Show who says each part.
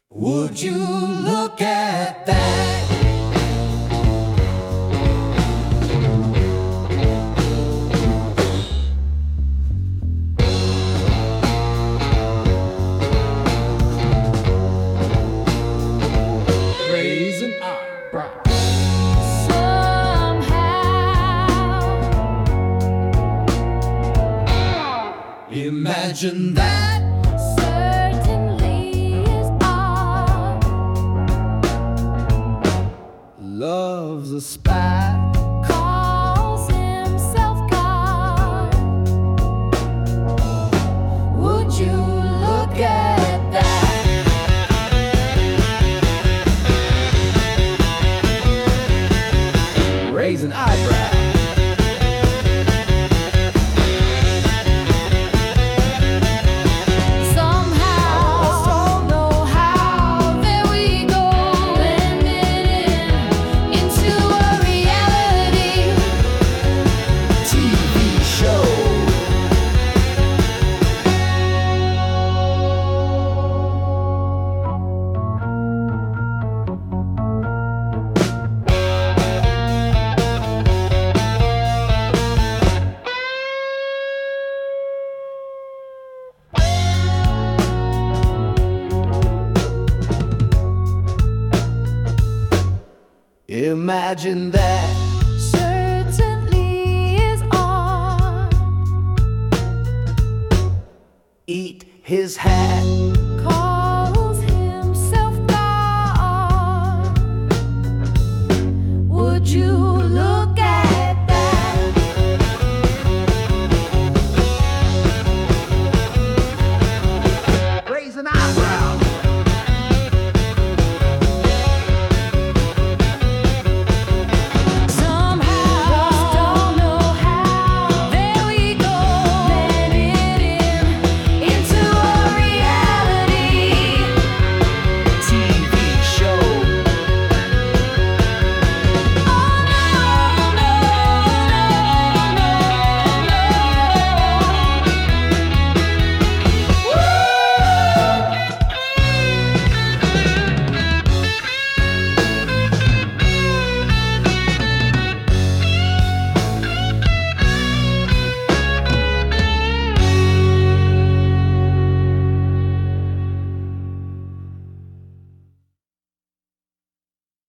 Speaker 1: Would you look at that? Raise an eyebrow. Imagine that.
Speaker 2: Certainly is art.
Speaker 1: Love's a spy.
Speaker 2: Calls himself God. Would you look at that?
Speaker 1: Raise an eyebrow. Imagine that.
Speaker 2: Certainly is art.
Speaker 1: Eat his hat.